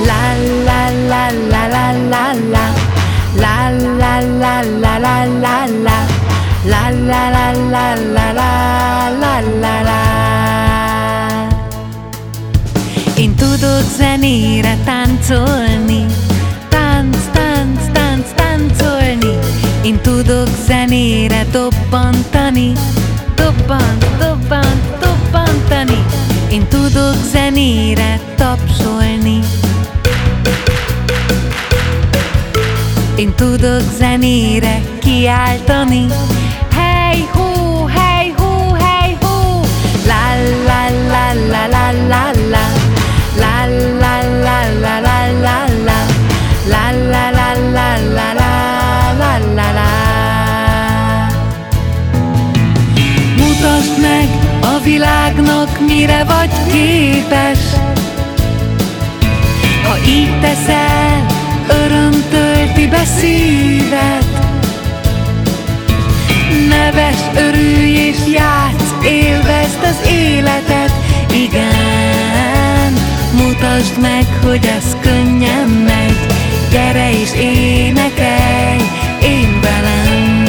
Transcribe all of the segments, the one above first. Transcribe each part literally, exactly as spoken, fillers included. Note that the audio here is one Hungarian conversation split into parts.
La la la la la la la. La la la la la la la. La la la la la la la la la. Én tudok zenére táncolni, tánc, tánc, tánc, táncolni. Én tudok zenére dobbantani, dobbant, dobbant, dobbantani. Én tudok zenére tapsolni. Én tudok zenére kiáltani. Hey hó, hey hó, hey hó. La la la la la la la. La la la la la la la. La la la la la la la la la. Mutasd meg a világnak, mire vagy képes. Ha így teszel, öröm tölti be szíved. Neves, örülj és játsz, élvezd az életet. Igen, mutasd meg, hogy ez könnyen megy. Gyere és énekelj én velem.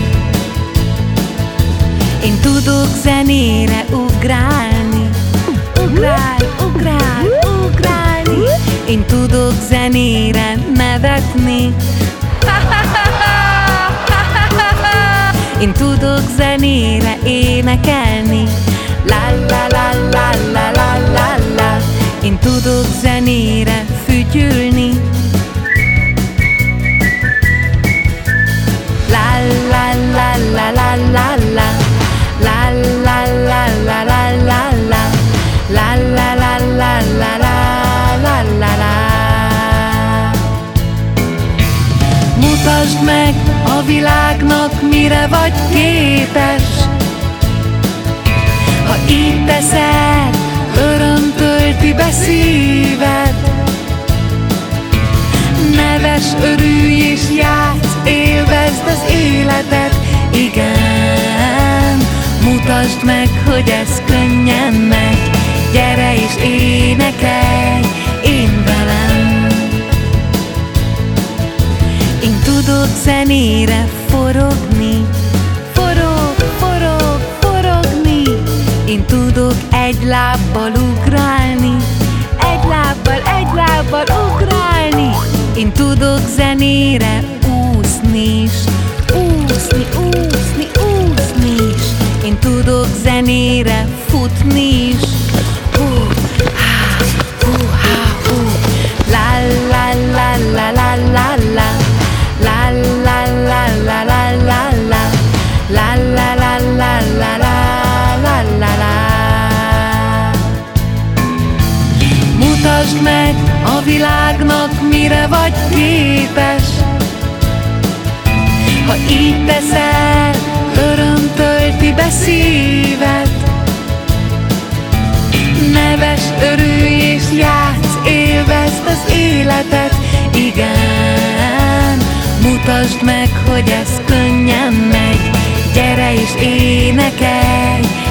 Én tudok zenére ugrálni, ugrálj, ugrálj, ugrálni. Én tudok zenére nevetni. Én tudok zenére énekelni. La la la la la la la la. Én tudok zenére fütyülni. La la la la la la la. La la la la la la la. La la la la la la la la la. Mutasd meg a világnak, mire vagy képes. Ha így teszel, öröm tölti be szíved. Neves, örülj és játsz, élvezd az életet. Igen, mutasd meg, hogy ez könnyen megy. Gyere és énekelj én velem. Én tudok zenére forogni, forog, forog, forogni. Én tudok egy lábbal ugrálni, egy lábbal, egy lábbal ugrálni. Én tudok zenére úszni is, úszni, úszni, úszni is. Én tudok zenére futni is. Hú, há, hú, há, hú. La la la la la la la. La la la la la la la. La la la la la la la la la. Mutasd meg a világnak, mire vagy képes. Ha így teszel, öröm tölti be szíved. Neves, örülj és játsz, élvezd az életet. Igen, mutasd meg, hogy ez könnyen megy. Gyere és énekelj